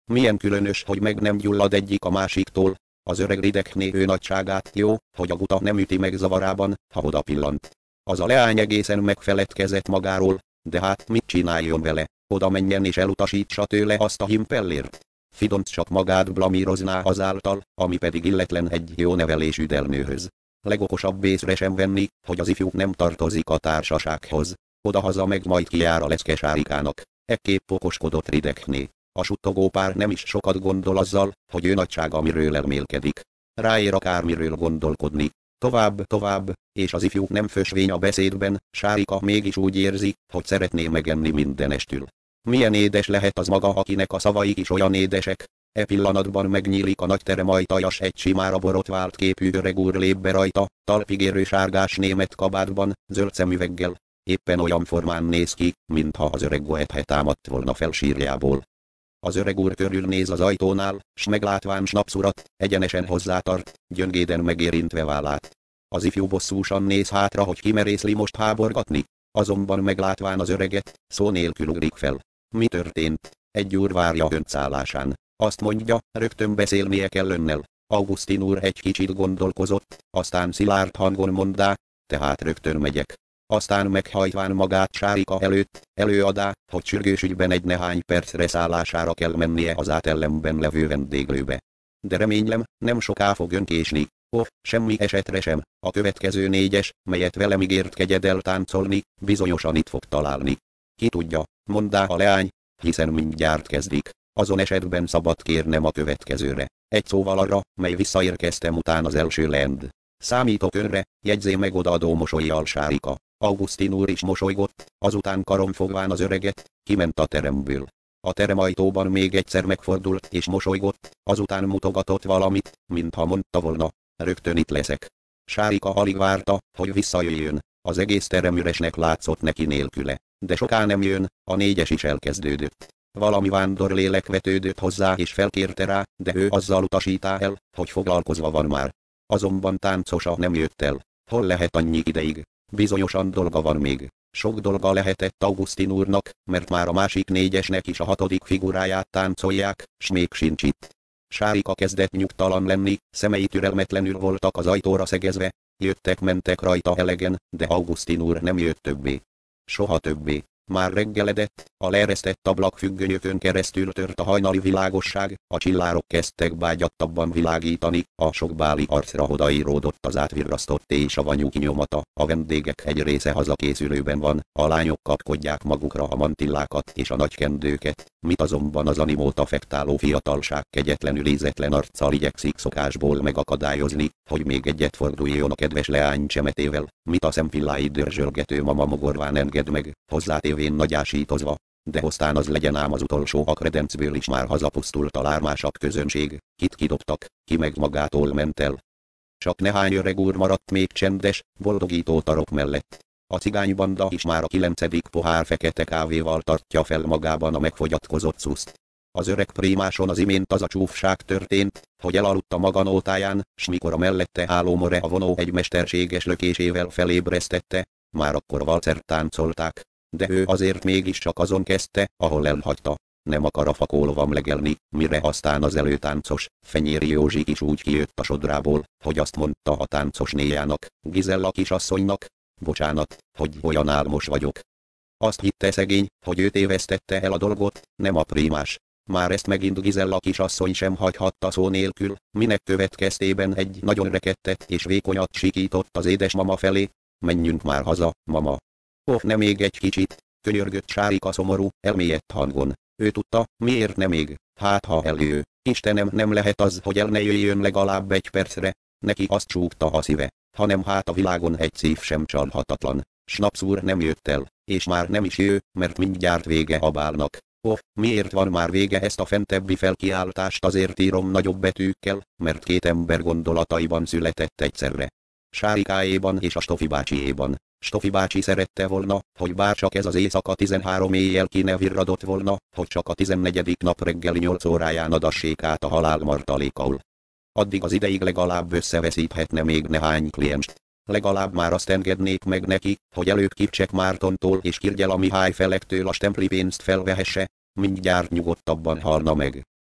Milyen különös, hogy meg nem gyullad egyik a másiktól. Az öreg Ridekné ő nagyságát, jó, hogy a guta nem üti meg zavarában, ha oda pillant. Az a leány egészen megfeledkezett magáról, de hát mit csináljon vele, oda menjen és elutasítsa tőle azt a himpellért. Fidonc csak magát blamírozná azáltal, ami pedig illetlen egy jó nevelésű delnőhöz. Legokosabb észre sem venni, hogy az ifjú nem tartozik a társasághoz. Odahaza meg majd kijár a leszke Sárikának. Ekképp okoskodott Ridekné. A suttogó pár nem is sokat gondol azzal, hogy ő nagysága miről elmélkedik. Ráér akármiről gondolkodni. Tovább, tovább, és az ifjú nem fösvény a beszédben, Sárika mégis úgy érzi, hogy szeretné megenni mindenestül. Milyen édes lehet az maga, akinek a szavaik is olyan édesek. E pillanatban megnyílik a nagy terem ajtajas, egy simára borotvált képű öreg úr lép be rajta, talpigérő sárgás német kabátban, zöld szemüveggel. Éppen olyan formán néz ki, mintha az öreg Goethe támadt volna fel sírjából. Az öreg úr körülnéz az ajtónál, s meglátván Schnaps urat, egyenesen hozzátart, gyöngéden megérintve vállát. Az ifjú bosszúsan néz hátra, hogy kimerészli most háborgatni, azonban meglátván az öreget, szó nélkül ugrik fel. Mi történt? Egy úr várja önt szállásán. Azt mondja, rögtön beszélnie kell önnel. Augustin úr egy kicsit gondolkozott, aztán szilárd hangon mondá, tehát rögtön megyek. Aztán meghajtván magát Sárika előtt, előadá, hogy sürgős ügyben egy nehány percre szállására kell mennie az átellenben levő vendéglőbe. De reménylem, nem soká fog ön késni. Oh, semmi esetre sem, a következő négyes, melyet velem ígért kegyedel táncolni, bizonyosan itt fog találni. Ki tudja, mondá a leány, hiszen mindjárt kezdik. Azon esetben szabad kérnem a következőre. Egy szóval arra, mely visszaérkeztem után az első lend. Számítok önre, jegyzé meg odaadó mosollyal Sárika. Augustin úr is mosolygott, azután karomfogván az öreget, kiment a teremből. A teremajtóban még egyszer megfordult és mosolygott, azután mutogatott valamit, mintha mondta volna, rögtön itt leszek. Sárika alig várta, hogy visszajöjjön, az egész terem üresnek látszott neki nélküle, de soká nem jön, a négyes is elkezdődött. Valami vándorlélek vetődött hozzá és felkérte rá, de ő azzal utasítá el, hogy foglalkozva van már. Azonban táncosa nem jött el. Hol lehet annyi ideig? Bizonyosan dolga van még. Sok dolga lehetett Augustin úrnak, mert már a másik négyesnek is a hatodik figuráját táncolják, s még sincs itt. Sárika kezdett nyugtalan lenni, szemei türelmetlenül voltak az ajtóra szegezve, jöttek-mentek rajta elegen, de Augustin úr nem jött többé. Soha többé. Már reggeledett, a leeresztett ablakfüggönyökön keresztül tört a hajnali világosság, a csillárok kezdtek bágyattabban világítani, a sok báli arcra odaíródott az átvirrasztott és a vanyú kinyomata, a vendégek egy része hazakészülőben van, a lányok kapkodják magukra a mantillákat és a nagy kendőket, mit azonban az animót affektáló fiatalság kegyetlenül ízetlen arccal igyekszik szokásból megakadályozni, hogy még egyet forduljon a kedves leány csemetével, mit a szemfilláid dörzsölgető mama mogorván enged meg, hozzátévén nagyásítozva, de hoztán az legyen ám az utolsó a kredencből is már hazapusztult a lármásabb közönség, kit kidobtak, ki meg magától ment el. Csak nehány öreg úr maradt még csendes, boldogító tarok mellett. A cigánybanda is már a kilencedik pohár fekete kávéval tartja fel magában a megfogyatkozott szuszt. Az öreg primáson az imént az a csúfság történt, hogy elaludt a maga nótáján, s mikor a mellette álló more a vonó egy mesterséges lökésével felébresztette, már akkor valcert táncolták, de ő azért mégiscsak azon kezdte, ahol elhagyta. Nem akar a fakólovam legelni, mire aztán az előtáncos, Fenyéri Józsik is úgy kijött a sodrából, hogy azt mondta a táncosnéjának, Gizella kisasszonynak, bocsánat, hogy olyan álmos vagyok. Azt hitte szegény, hogy ő tévesztette el a dolgot, nem a primás. Már ezt megint Gizella kisasszony sem hagyhatta szó nélkül, minek következtében egy nagyon rekedtet és vékonyat sikított az édesmama felé. Menjünk már haza, mama. Oh, nem még egy kicsit, könyörgött Sárika szomorú, elmélyedt hangon. Ő tudta, miért nem még, hát ha eljő. Istenem, nem lehet az, hogy el ne jöjjön legalább egy percre. Neki azt súgta a szíve, hanem hát a világon egy szív sem csalhatatlan. Schnaps úr nem jött el, és már nem is jő, mert mindjárt vége a bálnak. Oh, miért van már vége, ezt a fentebbi felkiáltást azért írom nagyobb betűkkel, mert két ember gondolataiban született egyszerre. Sárikáéban és a Stofi bácsiéban. Stofi bácsi szerette volna, hogy bárcsak ez az éjszaka tizenhárom éjjel ki ne virradott volna, hogy csak a tizennegyedik nap reggeli nyolc óráján adassék át a halál martalékaul. Addig az ideig legalább összeveszíthetne még nehány klienst. Legalább már azt engednék meg neki, hogy előbb Kipcsek Mártontól és Kirgyela Mihály felektől a stempli pénzt felvehesse, mindjárt nyugodtabban halna meg.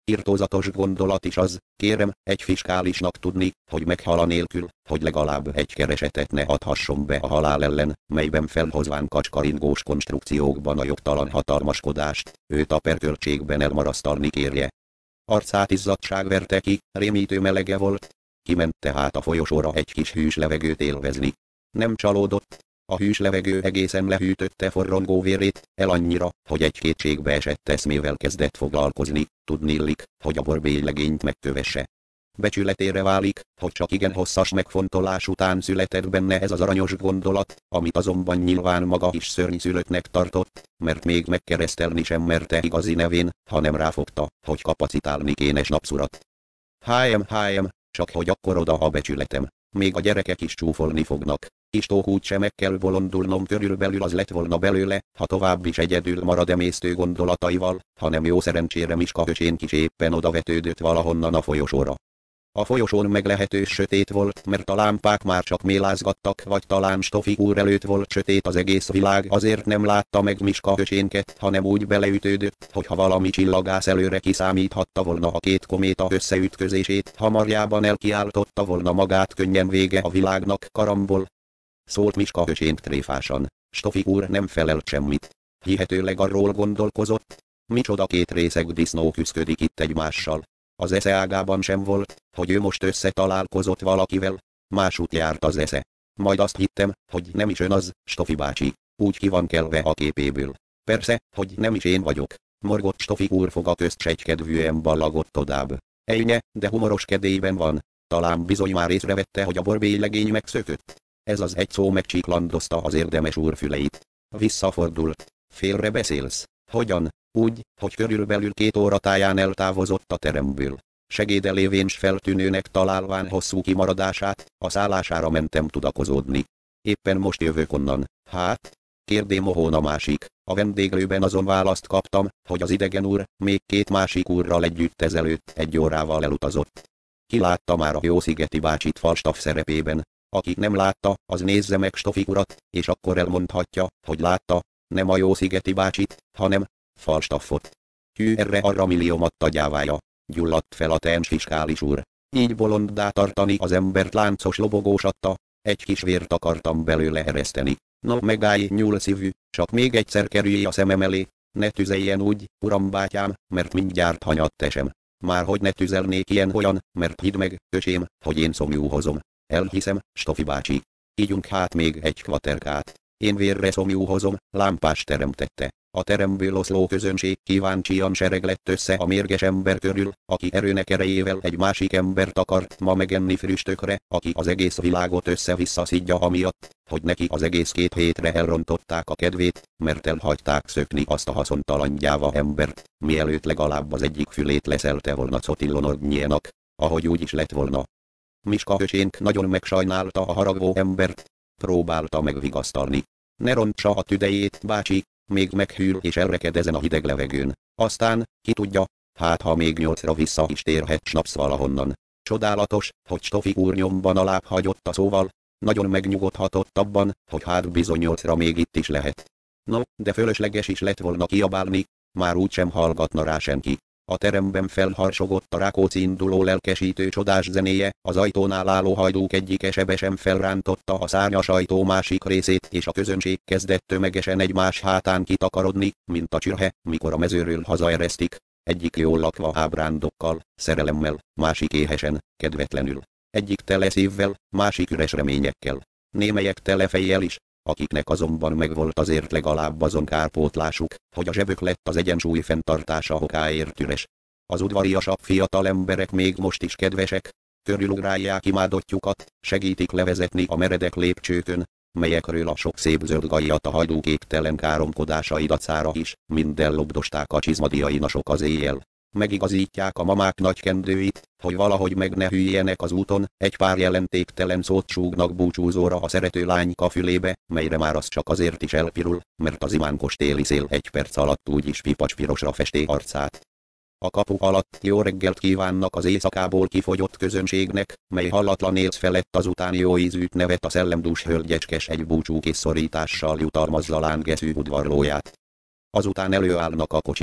Irtózatos gondolat is az, kérem, egy fiskálisnak tudni, hogy meghal anélkül, hogy legalább egy keresetet ne adhasson be a halál ellen, melyben felhozván kacskaringós konstrukciókban a jogtalan hatalmaskodást, őt a perköltségben elmarasztalni kérje. Arcát izzadság verte ki, rémítő melege volt. Kiment tehát a folyosóra egy kis hűs levegőt élvezni. Nem csalódott. A hűs levegő egészen lehűtötte forrongó vérét, el annyira, hogy egy kétségbe esett eszmével kezdett foglalkozni, tudnillik, hogy a borbélylegényt megkövesse. Becsületére válik, hogy csak igen hosszas megfontolás után született benne ez az aranyos gondolat, amit azonban nyilván maga is szörnyszülöttnek tartott, mert még megkeresztelni sem merte igazi nevén, hanem ráfogta, hogy kapacitálni kéne snapszurat. Hájem, hájem, csak hogy akkor oda a becsületem. Még a gyerekek is csúfolni fognak. Istó úgyse meg kell bolondulnom, körülbelül az lett volna belőle, ha tovább is egyedül marad emésztő gondolataival, hanem jó szerencsére Miska öcsén is éppen odavetődött valahonnan a folyosóra. A folyosón meglehetős sötét volt, mert a lámpák már csak mélázgattak, vagy talán Stofik úr előtt volt sötét az egész világ, azért nem látta meg Miska öcsénket, hanem úgy beleütődött, hogy ha valami csillagász előre kiszámíthatta volna a két kométa összeütközését, hamarjában elkiáltotta volna magát, könnyen vége a világnak, karambol. Szólt Miska öcsént tréfásan. Stofik úr nem felelt semmit. Hihetőleg arról gondolkozott, micsoda két részeg disznó küszködik itt egymással. Az esze ágában sem volt, hogy ő most összetalálkozott valakivel, másút járt az esze. Majd azt hittem, hogy nem is ön az, Stofi bácsi, úgy ki van kelve a képéből. Persze, hogy nem is én vagyok. Morgott Stofik úr foga közt segykedvűen ballagott todább. Ejnye, de humoros kedélyben van. Talán bizony már észrevette, hogy a borbélylegény megszökött. Ez az egy szó megcsíklandozta az érdemes úr füleit. Visszafordult. Félre beszélsz. Hogyan? Úgy, hogy körülbelül két óra táján eltávozott a teremből. Segéde lévén s feltűnőnek találván hosszú kimaradását, a szállására mentem tudakozódni. Éppen most jövök onnan. Hát? Kérdé mohón a másik. A vendéglőben azon választ kaptam, hogy az idegen úr, még két másik úrral együtt ezelőtt egy órával elutazott. Ki látta már a Jószigeti bácsit Falstaff szerepében? Aki nem látta, az nézze meg Stofik urat, és akkor elmondhatja, hogy látta, nem a Jószigeti bácsit, hanem Falstaffot. Hű, erre arra millióm adta gyávája. Gyulladt fel a teens fiskális úr. Így bolonddá tartani az embert láncos lobogós adta, egy kis vért akartam belőle ereszteni. No megállj, nyúlszívű, csak még egyszer kerülj a szemem elé, ne tüzeljen úgy, uram bátyám, mert mindjárt hanyatt esem. Már hogy ne tüzelnék ilyen olyan, mert hidd meg, öcsém, hogy én szomjúhozom. Elhiszem, Stofi bácsi. Ígyunk hát még egy kvaterkát. Én vérre szomjúhozom, lámpás teremtette. A teremből oszló közönség kíváncsian sereglett össze a mérges ember körül, aki erőnek erejével egy másik embert akart ma megenni früstökre, aki az egész világot össze-vissza szidja amiatt, hogy neki az egész két hétre elrontották a kedvét, mert elhagyták szökni azt a haszontalan gyáva embert, mielőtt legalább az egyik fülét leszelte volna Cotillonornyénak, ahogy úgy is lett volna. Miska öcsénk nagyon megsajnálta a haragvó embert, próbálta megvigasztalni. Ne rontsa a tüdejét, bácsi, még meghűl és elreked ezen a hideg levegőn. Aztán, ki tudja, hát ha még nyolcra vissza is térhet snapsz valahonnan. Csodálatos, hogy Stofik úr nyomban alább hagyott a szóval, nagyon megnyugodhatott abban, hogy hát bizony nyolcra még itt is lehet. No, de fölösleges is lett volna kiabálni, már úgysem hallgatna rá senki. A teremben felharsogott a Rákóczi induló lelkesítő csodás zenéje, az ajtónál álló hajdúk egyike sebesen felrántotta a szárnyas ajtó másik részét, és a közönség kezdett tömegesen egymás hátán kitakarodni, mint a csirhe, mikor a mezőről hazaeresztik. Egyik jól lakva ábrándokkal, szerelemmel, másik éhesen, kedvetlenül. Egyik tele szívvel, másik üres reményekkel. Némelyek tele fejjel is, akiknek azonban megvolt azért legalább azon kárpótlásuk, hogy a zsebük lett az egyensúly fenntartása okáért üres. Az udvariasabb fiatal emberek még most is kedvesek, körülugrálják imádottjukat, segítik levezetni a meredek lépcsőkön, melyekről a sok szép zöld gajat a hajdúk égtelen káromkodásai dacára is, mind ellobdosták a csizmadiainasok az éjjel. Megigazítják a mamák nagy kendőit, hogy valahogy meg ne hűljenek az úton, egy pár jelentéktelen szót súgnak búcsúzóra a szerető lányka fülébe, melyre már az csak azért is elpirul, mert az imánkos téli szél egy perc alatt úgyis pipacspirosra festé arcát. A kapu alatt jó reggelt kívánnak az éjszakából kifogyott közönségnek, mely hallatlan élsz felett azután jó ízűt nevet a szellemdús hölgyecskes egy búcsúkés szorítással jutalmazza lángeszű udvarlóját. Azután előállnak a kocsik.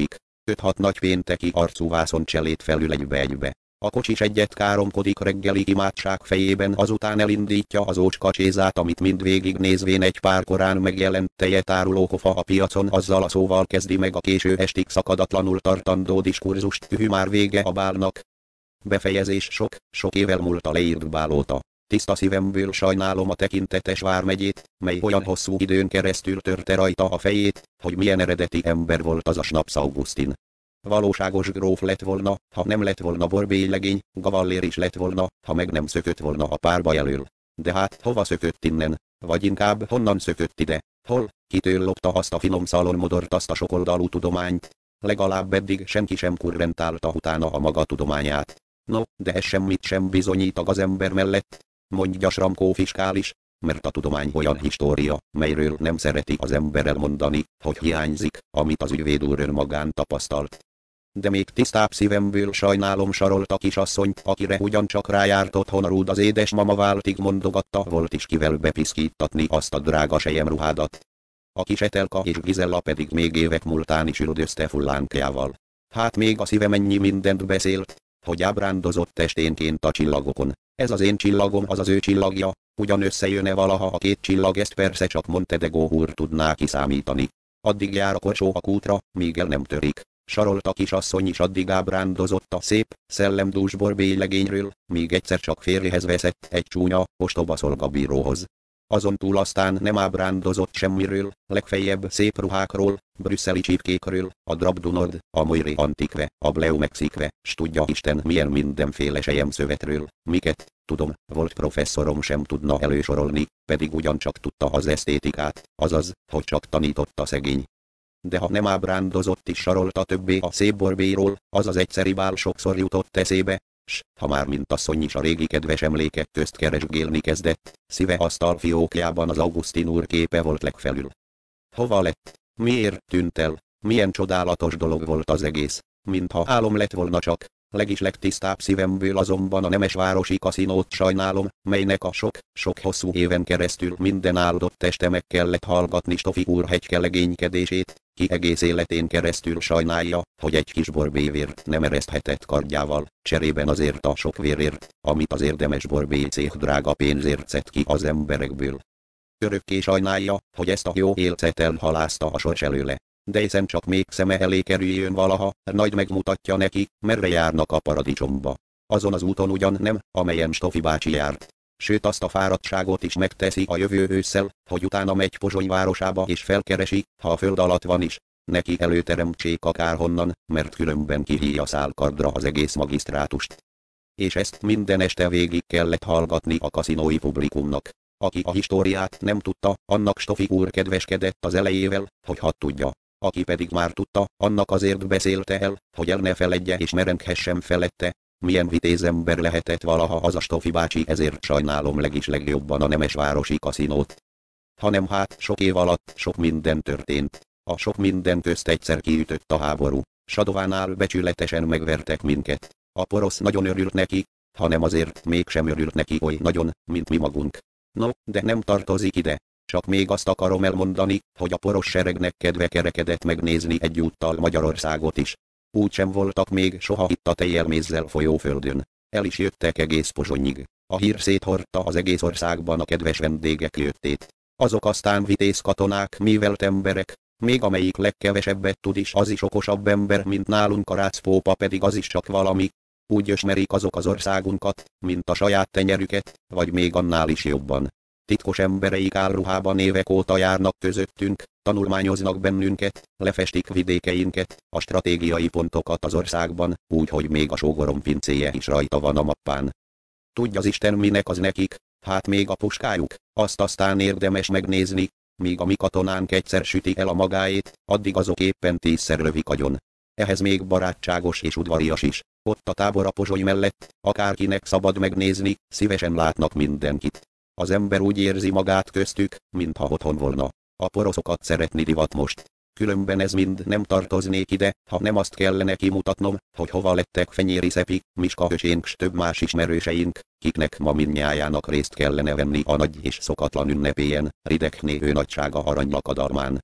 Öt-hat nagypénteki arcú vászoncselét felül egybe-egybe. A kocsis egyet káromkodik reggeli imádság fejében, azután elindítja az ócska csézát, amit mindvégig nézvén egy pár korán megjelent tejet áruló kofa a piacon, azzal a szóval kezdi meg a késő estig szakadatlanul tartandó diskurzust. Hű, már vége a bálnak. Befejezés. Sok, sok évvel múlt a leírt bál óta. Tiszta szívemből sajnálom a tekintetes vármegyét, mely olyan hosszú időn keresztül törte rajta a fejét, hogy milyen eredeti ember volt az a Schnaps Augustin. Valóságos gróf lett volna, ha nem lett volna borbélylegény, gavallér is lett volna, ha meg nem szökött volna a párba elől. De hát hova szökött innen? Vagy inkább honnan szökött ide? Hol? Kitől lopta azt a finom szalonmodort, azt a sokoldalú tudományt? Legalább eddig senki sem kurrentálta utána a maga tudományát. No, de ez semmit sem bizonyít a gazember mellett, mondja Sramkó fiskális, mert a tudomány olyan história, melyről nem szereti az ember elmondani, hogy hiányzik, amit az ügyvéd úr önmagán tapasztalt. De még tisztább szívemből sajnálom Sarolt a kisasszonyt, akire ugyancsak rájárt otthon a rúd az édesmama váltig mondogatta, volt is kivel bepiszkítatni azt a drága selyemruhádat. A kis Etelka és Gizella pedig még évek múltán is üldözte fullánkjával. Hát még a szíve mennyi mindent beszélt, hogy ábrándozott testénként a csillagokon. Ez az én csillagom, az az ő csillagja, ugyan összejön-e valaha a két csillag, ezt persze csak Montedegó úr tudná kiszámítani. Addig jár a kocsó a kútra, míg el nem törik. Sarolt a kisasszony is addig ábrándozott a szép, szellemdús borbélylegényről, míg egyszer csak férjehez veszett egy csúnya, ostoba szolgabíróhoz. Azon túl aztán nem ábrándozott semmiről, legfeljebb szép ruhákról, brüsszeli csípkékről, a Drabdunord, a Moiré Antikve, a Bleu Mexikve, s tudja Isten milyen mindenféle selyemszövetről, miket, tudom, volt professzorom sem tudna elősorolni, pedig ugyancsak tudta az esztétikát, azaz, hogy csak tanította szegény. De ha nem ábrándozott is Sarolta többé a szép borbélyról, az az egyszeri bál sokszor jutott eszébe, s, ha már mint asszony is a régi kedves emlékek közt keresgélni kezdett, szíve asztalfiókjában az Augustin úr képe volt legfelül. Hova lett? Miért tűnt el? Milyen csodálatos dolog volt az egész, mintha álom lett volna csak. Legis legtisztább szívemből azonban a nemesvárosi kaszinót sajnálom, melynek a sok, sok hosszú éven keresztül minden áldott este meg kellett hallgatni Stofi úr hegykelegénykedését, ki egész életén keresztül sajnálja, hogy egy kis borbélyvért nem ereszthetett kardjával, cserében azért a sok vérért, amit az érdemes borbélycéh drága pénzért szed ki az emberekből. Örökké sajnálja, hogy ezt a jó élcet elhalázta a sors előle. De hiszen csak még szeme elé kerüljön valaha, nagy megmutatja neki, merre járnak a paradicsomba. Azon az úton ugyan nem, amelyen Stofi bácsi járt. Sőt, azt a fáradtságot is megteszi a jövő ősszel, hogy utána megy Pozsony városába és felkeresi, ha a föld alatt van is. Neki előteremtsék akárhonnan, mert különben kihíja szálkardra az egész magisztrátust. És ezt minden este végig kellett hallgatni a kaszinói publikumnak. Aki a históriát nem tudta, annak Stofi úr kedveskedett az elejével, hogy hadd tudja. Aki pedig már tudta, annak azért beszélte el, hogy el ne feledje és merenghessen felette. Milyen vitéz ember lehetett valaha az a Stofi bácsi, ezért sajnálom legis legjobban a nemesvárosi kaszinót. Hanem hát sok év alatt sok minden történt. A sok minden közt egyszer kiütött a háború. Sadovánál becsületesen megvertek minket. A porosz nagyon örült neki, hanem azért mégsem örült neki oly nagyon, mint mi magunk. No, de nem tartozik ide. Csak még azt akarom elmondani, hogy a poros seregnek kedve kerekedett megnézni egyúttal Magyarországot is. Úgy sem voltak még soha itt a tejjelmézzel folyó földön. El is jöttek egész Pozsonyig. A hír széthordta az egész országban a kedves vendégek jöttét. Azok aztán vitéz katonák, művelt emberek, még amelyik legkevesebbet tud is, az is okosabb ember, mint nálunk a rácpópa, pedig az is csak valami. Úgy ismerik azok az országunkat, mint a saját tenyerüket, vagy még annál is jobban. Titkos embereik álruhában évek óta járnak közöttünk, tanulmányoznak bennünket, lefestik vidékeinket, a stratégiai pontokat az országban, úgy, hogy még a sógorom pincéje is rajta van a mappán. Tudja az Isten, minek az nekik, hát még a puskájuk, azt aztán érdemes megnézni, míg a mi katonánk egyszer süti el a magáét, addig azok éppen tízszer lövik agyon. Ehhez még barátságos és udvarias is. Ott a tábor a Pozsony mellett, akárkinek szabad megnézni, szívesen látnak mindenkit. Az ember úgy érzi magát köztük, mintha otthon volna. A poroszokat szeretni divat most. Különben ez mind nem tartoznék ide, ha nem azt kellene kimutatnom, hogy hova lettek Fenyéri Szepi, Miska Hösénk s több más ismerőseink, kiknek ma mindnyájának részt kellene venni a nagy és szokatlan ünnepélyen, Rideg Néhő nagysága aranylakadalmán.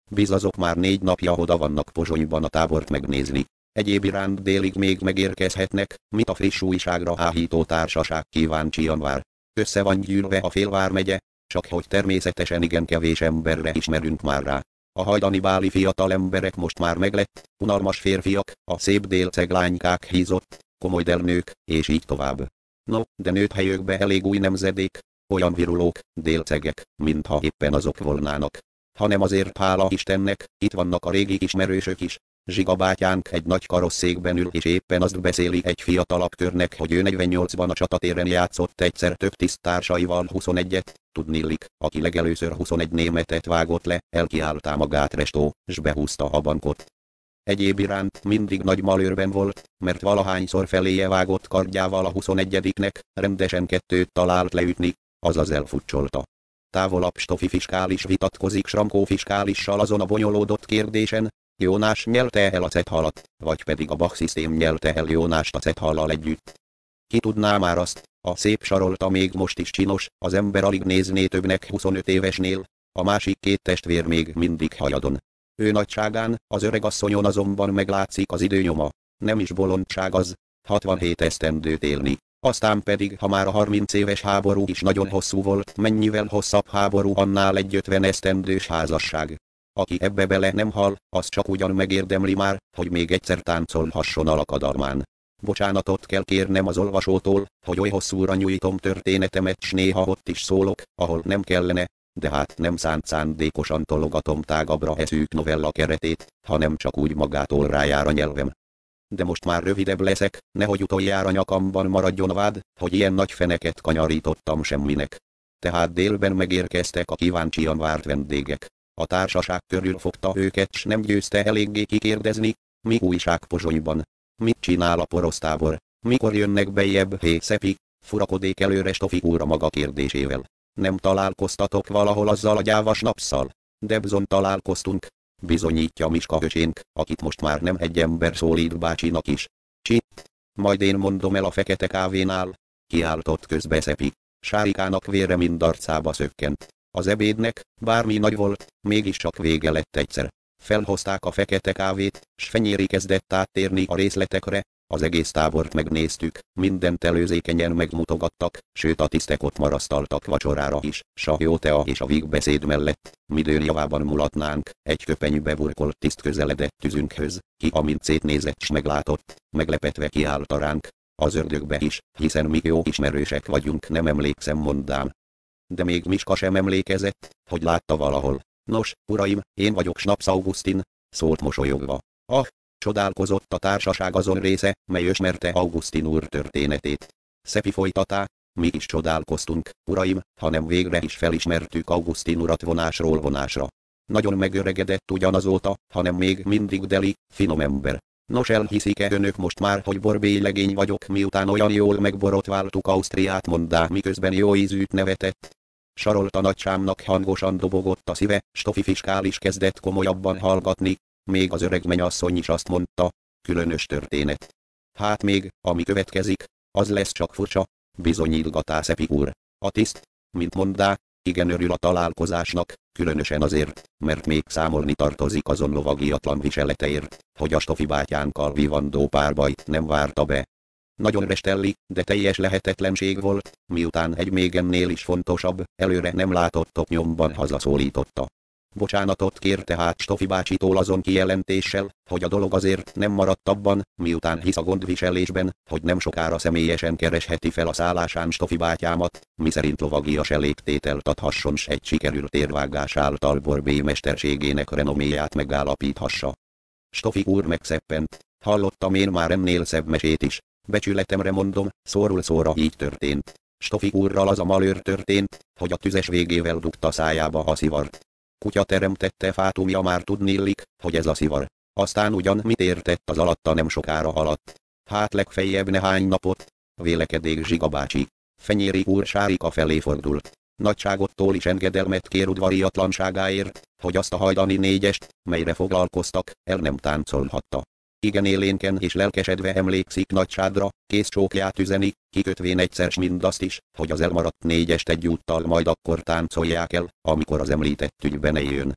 Biz azok már négy napja oda vannak Pozsonyban a tábort megnézni. Egyéb iránt délig még megérkezhetnek, mit a friss újságra áhító társaság kíváncsian vár. Össze van gyűlve a fél vármegye, csak hogy természetesen igen kevés emberre ismerünk már rá. A hajdani báli fiatal emberek most már meglett, unalmas férfiak, a szép délceglánykák hízott, komoly delnők, és így tovább. No, de nőtt helyükbe elég új nemzedék, olyan virulók, délcegek, mintha éppen azok volnának. Hanem azért hála Istennek, itt vannak a régi ismerősök is. Zsiga bátyánk egy nagy karosszékben ül és éppen azt beszéli egy fiatalabb körnek, hogy ő negyvennyolcban a csatatéren játszott egyszer több tiszttársaival huszonegyet, tudnillik, aki legelőször huszonegy németet vágott le, elkiáltá magát Restó, s behúzta a bankot. Egyéb iránt mindig nagy malőrben volt, mert valahányszor feléje vágott kardjával a huszonegyediknek, rendesen kettőt talált leütni, azaz elfutcsolta. Távolabb Stofi fiskális vitatkozik Sramkó fiskálissal azon a bonyolódott kérdésen, Jónás nyelte el a cethalat, vagy pedig a Bach-szisztém nyelte el Jónást a cethallal együtt. Ki tudná már azt, a szép Sarolta még most is csinos, az ember alig nézné többnek huszonöt évesnél, a másik két testvér még mindig hajadon. Ő nagyságán, az öregasszonyon azonban meglátszik az időnyoma, nem is bolondság az, hatvanhét esztendőt élni. Aztán pedig, ha már a harminc éves háború is nagyon hosszú volt, mennyivel hosszabb háború annál egy ötven esztendős házasság. Aki ebbe bele nem hal, az csak ugyan megérdemli már, hogy még egyszer táncolhasson a lakadalmán. Bocsánatot kell kérnem az olvasótól, hogy oly hosszúra nyújtom történetemet, s néha ott is szólok, ahol nem kellene, de hát nem szánt szándékosan tologatom tágabbra e szűk novella keretét, hanem csak úgy magától rájár a nyelvem. De most már rövidebb leszek, nehogy utoljára nyakamban maradjon a vád, hogy ilyen nagy feneket kanyarítottam semminek. Tehát délben megérkeztek a kíváncsian várt vendégek. A társaság körül fogta őket, s nem győzte eléggé kikérdezni, mi újság Pozsonyban, mit csinál a porosztábor, mikor jönnek bejebb, hé Szepi, furakodék előre Stofi úr a maga kérdésével. Nem találkoztatok valahol azzal a gyávas napsszal? De bizony találkoztunk, bizonyítja Miska öcsénk, akit most már nem egy ember szólít bácsinak is. Csitt, majd én mondom el a fekete kávénál, kiáltott közbe Szepi. Sárikának vére mind arcába szökkent. Az ebédnek, bármi nagy volt, mégiscsak vége lett egyszer. Felhozták a fekete kávét, s Fenyéri kezdett áttérni a részletekre, az egész tábort megnéztük, mindent előzékenyen megmutogattak, sőt a tisztek ott marasztaltak vacsorára is, s a jó tea és a vígbeszéd mellett, midőn javában mulatnánk, egy köpenybe burkolt tiszt közeledett tüzünkhöz, ki amint szétnézett s meglátott, meglepetve kiállta ránk, az ördögbe is, hiszen mi jó ismerősek vagyunk, nem emlékszem mondám. De még Miska sem emlékezett, hogy látta valahol. Nos, uraim, én vagyok Schnaps Augustin, szólt mosolyogva. Ah, csodálkozott a társaság azon része, mely ismerte Augustin úr történetét. Szepi folytatá, mi is csodálkoztunk, uraim, hanem végre is felismertük Augustin urat vonásról vonásra. Nagyon megöregedett ugyanazóta, hanem még mindig deli, finom ember. Nos, elhiszik-e önök most már, hogy borbélylegény vagyok, miután olyan jól megborotváltuk Ausztriát, mondá, miközben jó ízűt nevetett. Sarolta nagysámnak hangosan dobogott a szíve, Stofi fiskális kezdett komolyabban hallgatni, még az öreg mennyasszony is azt mondta, különös történet. Hát még, ami következik, az lesz csak furcsa, bizonyítgatá Szepi úr. A tiszt, mint mondá, igen örül a találkozásnak, különösen azért, mert még számolni tartozik azon lovagiatlan viseleteért, hogy a Stofi bátyánkkal vivandó párbajt nem várta be. Nagyon restelli, de teljes lehetetlenség volt, miután egy még ennél is fontosabb, előre nem látott oknyomban hazaszólította. Bocsánatot kér tehát Stofi bácsitól azon kijelentéssel, hogy a dolog azért nem maradt abban, miután hisz a gondviselésben, hogy nem sokára személyesen keresheti fel a szállásán Stofi bátyámat, miszerint lovagias elégtételt adhasson s egy sikerült érvágás által borbély mesterségének renoméját megállapíthassa. Stofi úr megszeppent, hallottam én már ennél szebb mesét is. Becsületemre mondom, szóról szóra így történt. Stofi úrral az a malőr történt, hogy a tüzes végével dugta szájába a szivart. Kutya teremtette fátumja, már tudnillik, hogy ez a szivar. Aztán ugyan mit értett az alatta nem sokára alatt. Hát legfeljebb nehány napot, vélekedék Zsiga bácsi. Fenyéri úr Sárika felé fordult. Nagyságottól is engedelmet kér udvariatlanságáért, hogy azt a hajdani négyest, melyre foglalkoztak, el nem táncolhatta. Igen élénken és lelkesedve emlékszik nagysádra, kész csókját üzeni, kikötvén egyszer s mindazt is, hogy az elmaradt négyest egyúttal majd akkor táncolják el, amikor az említett ügyben eljön.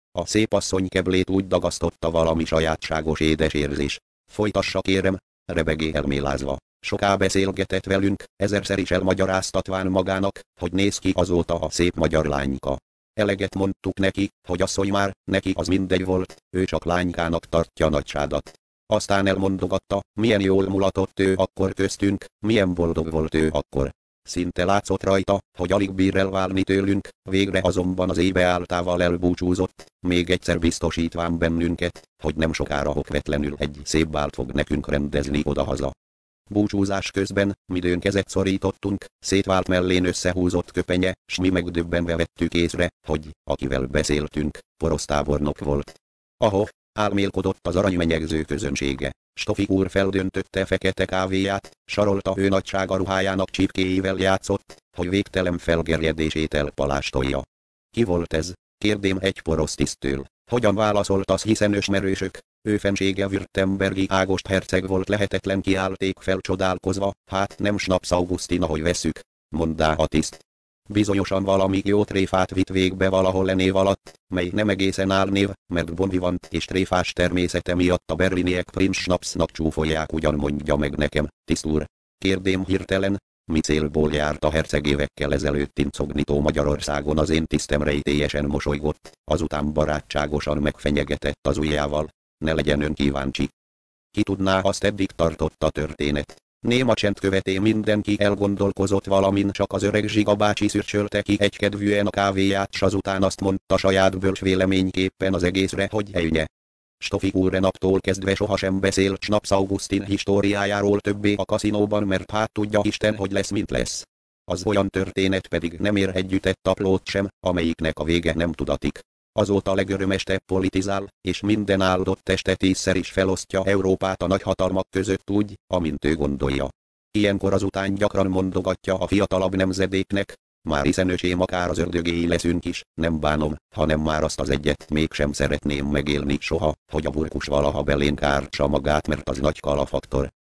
A szép asszony keblét úgy dagasztotta valami sajátságos édes érzés. Folytassa kérem, rebegé elmélázva. Soká beszélgetett velünk, ezerszer is elmagyaráztatván magának, hogy néz ki azóta a szép magyar lányka. Eleget mondtuk neki, hogy asszony már, neki az mindegy volt, ő csak lánykának tartja nagysádat. Aztán elmondogatta, milyen jól mulatott ő akkor köztünk, milyen boldog volt ő akkor. Szinte látszott rajta, hogy alig bír elválni tőlünk, végre azonban az ébe áltával elbúcsúzott, még egyszer biztosítván bennünket, hogy nem sokára okvetlenül egy szép bált fog nekünk rendezni odahaza. Búcsúzás közben, midőn kezet szorítottunk, szétvált mellén összehúzott köpenye, s mi megdöbbenve vettük észre, hogy, akivel beszéltünk, porosztábornok volt. Ahol álmélkodott az aranymenyegző közönsége. Stofik úr feldöntötte fekete kávéját, sarolta ő nagysága ruhájának csipkéivel játszott, hogy végtelen felgerjedését elpalástolja. Ki volt ez? Kérdém egy porosztisztől. Hogyan válaszoltasz, hiszen ösmerősök? Ő fensége Württembergi Ágost herceg volt, lehetetlen, kiállték fel csodálkozva, hát nem Schnaps Augustin, ahogy vesszük, mondá a tiszt. Bizonyosan valami jó tréfát vitt végbe valahol e név alatt, mely nem egészen álnév, mert bonvivant és tréfás természete miatt a berliniek Prince Schnapsnak csúfolják, ugyan mondja meg nekem, tiszt úr. Kérdém hirtelen, mi célból járt a herceg évekkel ezelőtt incognitó Magyarországon? Az én tisztem rejtélyesen mosolygott, azután barátságosan megfenyegetett az ujjával. Ne legyen ön kíváncsi. Ki tudná, azt eddig tartott a történet. Néma csend követé mindenki elgondolkozott valamin, csak az öreg Zsiga bácsi szürcsölte ki egykedvűen a kávéját, s azután azt mondta saját bölcs véleményképpen az egészre, hogy ejnye. Stofik úr naptól kezdve sohasem beszélt Schnaps Augustin históriájáról többé a kaszinóban, mert hát tudja Isten, hogy lesz, mint lesz. Az olyan történet pedig nem ér együtt egy taplót sem, amelyiknek a vége nem tudatik. Azóta legörömestebb politizál, és minden áldott este tízszer is felosztja Európát a nagyhatalmak között úgy, amint ő gondolja. Ilyenkor azután gyakran mondogatja a fiatalabb nemzedéknek, már hiszen öcsém akár az ördögéi leszünk is, nem bánom, hanem már azt az egyet mégsem szeretném megélni soha, hogy a burkus valaha belénk ártsa magát, mert az nagy kalafaktor.